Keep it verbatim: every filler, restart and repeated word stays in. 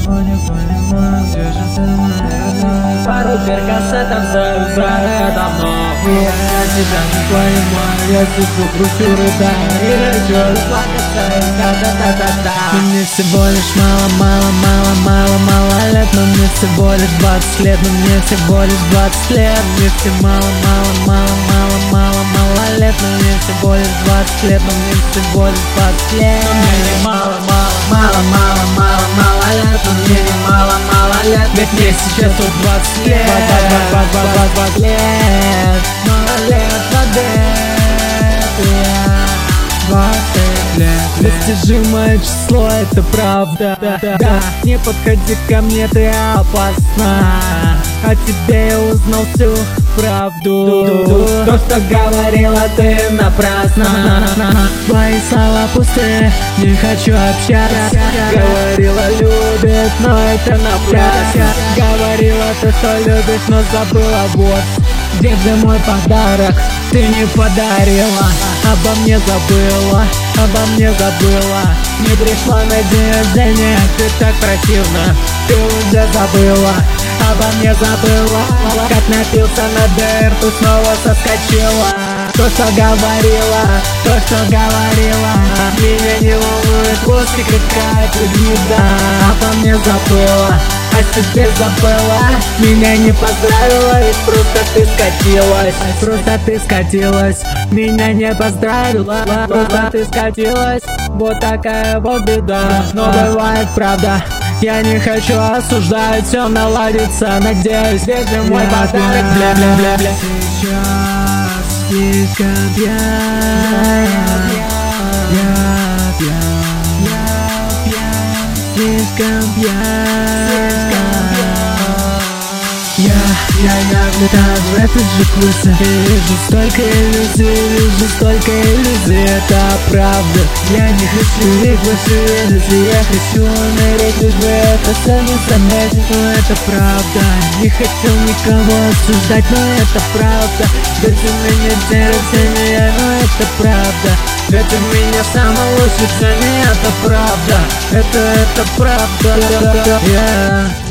не понимаю, где же ты, моя родная. Пару перкаса танцую за это мной. Я тебя не понимаю, я сижу, грустю, рыдаю и хочу Плакаться и та-та-та-та-та. Мне всего лишь мало, мало, мало, мало, мало лет. Но мне всего лишь двадцать лет, но мне всего лишь двадцать лет. Мне все мало, мало, мало, мало, мало, мало лет. Но мне всего лишь двадцать лет, но мне всего лишь двадцать лет. Но мне не мало, мало, Мало, мало, мало, мало лет, но мне не мало, мало лет. Ведь мне сейчас тут двадцать лет. двадцать лет, мало лет, двадцать лет. Достижимое число, это правда. Да, не подходи ко мне, ты опасна. О тебе я узнал всю правду. То, что говорила ты напрасно. Твои слова пустые, не хочу общаться. Говорила любит, но это напрасно. Говорила ты, что любишь, но забыла вот. Где же мой подарок? Ты не подарила. Обо мне забыла, обо мне забыла. Не пришла на день рождения, ты так противна. Ты уже забыла, обо мне забыла. Как напился на дырку, снова соскочила. То, что говорила, то, что говорила, меня не волнует после какая ты гнида. Обо мне забыла, а теперь забыла. Меня не поздравила, ведь просто ты скатилась. Просто ты скатилась, меня не поздравила. Просто ты скатилась, вот такая вот беда. Но бывает правда, я не хочу осуждать, все наладится, надеюсь. Где же мой подарок, бля-бля-бля-бля. Сейчас слишком пьян, я пьян, слишком пьян. Я, я, я влетаю в этот же курс. Вижу столько иллюзий, вижу столько иллюзий, это правда. Я не хочу их больше иллюзий, я хочу умереть, лишь бы это сами заметить, но это правда. Не хотел никого осуждать, но это правда. Ведь у меня день рождения, но это правда. Ведь у меня самый лучший день, это правда. Это, это правда, yeah.